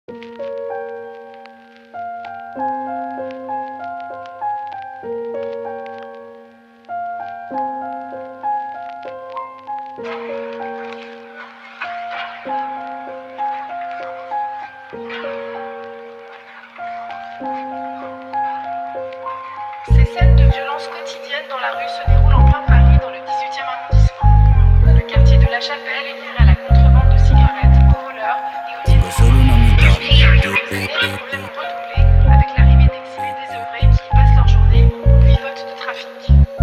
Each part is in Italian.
Ces scènes de violence quotidienne dans la rue se déroulent en plein Paris, dans le 18e arrondissement. Le quartier de La Chapelle est livré à la contrebande de cigarettes, aux voleurs et aux Tengo solo una Les mentalidad. problèmes ont redoublé avec l'arrivée d'exilés désœuvrés qui passent leur journée au pivote de trafic.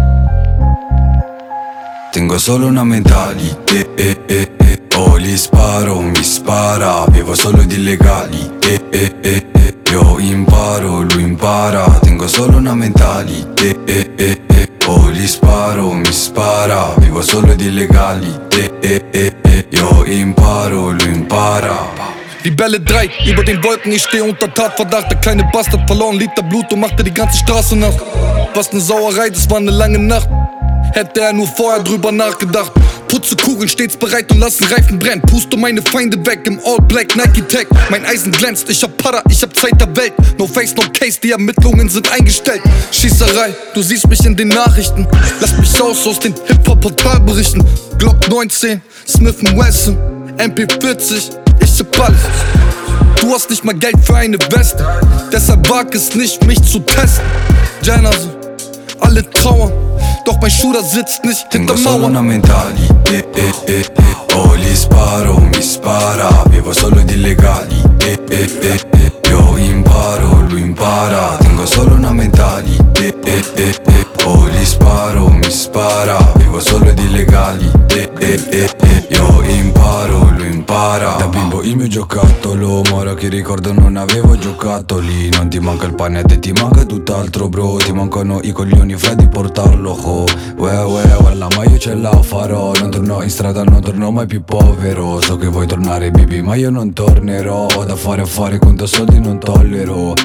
Tengo solo una mentalità. Oh, gli sparo, mi spara. Vivo solo di illegali. Io imparo, lui impara. Tengo solo una mentalità. Oh, gli sparo, mi spara. Vivo solo di illegali. Io imparo, lui impara. Die Bälle 3 über den Wolken, ich stehe unter Tatverdacht. Der kleine Bastard verloren Liter Blut und machte die ganze Straße nass. Was ne Sauerei, das war ne lange Nacht. Hätte er nur vorher drüber nachgedacht. Putze Kugeln stets bereit und lassen Reifen brennen. Puste meine Feinde weg im All Black Nike Tag. Mein Eisen glänzt, ich hab Para, ich hab Zeit der Welt. No face, no case, die Ermittlungen sind eingestellt. Schießerei, du siehst mich in den Nachrichten. Lass mich aus den Hip-Hop-Portalberichten. Glock 19, Smith & Wesson, MP40, ich hab alles. Du hast nicht mal Geld für eine Weste, deshalb wag es nicht, mich zu testen. Janazo, alle trauern, doch mein Shooter sitzt nicht hinter Tengo solo una Mauern. mentalità. Oh, gli sparo, mi spara. Vivo solo di illegali. Io imparo, lui impara. Tengo solo una mentalità. Oh, gli sparo, mi spara. Vivo solo di illegali. Io imparo, lui impara. Da bimbo il mio giocattolo, ma ora che ricordo non avevo giocattoli. Non ti manca il pane, a te ti manca tutt'altro, bro. Ti mancano i coglioni fra di portarlo, oh. Wallah, ma io ce la farò. Non torno in strada, non torno mai più povero. So che vuoi tornare, baby, ma io non tornerò. Ho da fare affari, conto soldi non tollero.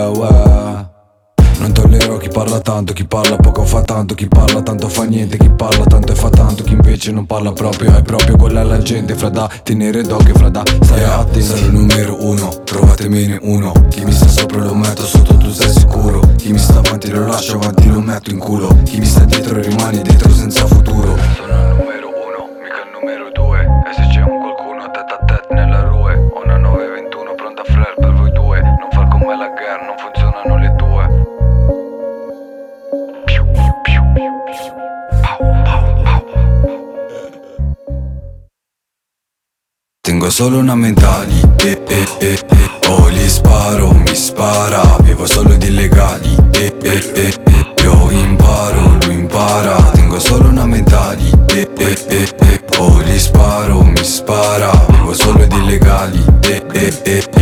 Non tollero chi parla tanto, chi parla poco fa tanto, chi parla tanto fa niente, chi parla tanto e fa tanto, chi invece non parla proprio, è proprio quella la gente, fra da tenere d'occhio, fra da stare attenti. Sarò il numero uno, trovatemene uno. Chi mi sta sopra lo metto sotto, tu sei sicuro. Chi mi sta avanti lo lascio avanti, lo metto in culo. Chi mi sta dietro rimane dietro senza futuro. Sono il numero uno, mica il numero due. E se c'è un qualcuno tête a tête nella rue, ho una 921 pronta a flare per voi due. Non far con me la guerra, non funzionano le tue. Tengo solo una mentalità. Oh, gli sparo, mi spara. Vivo solo di illegali. Io imparo, lui impara. Tengo solo una mentalità. Oh, gli sparo, mi spara. Vivo solo di illegali.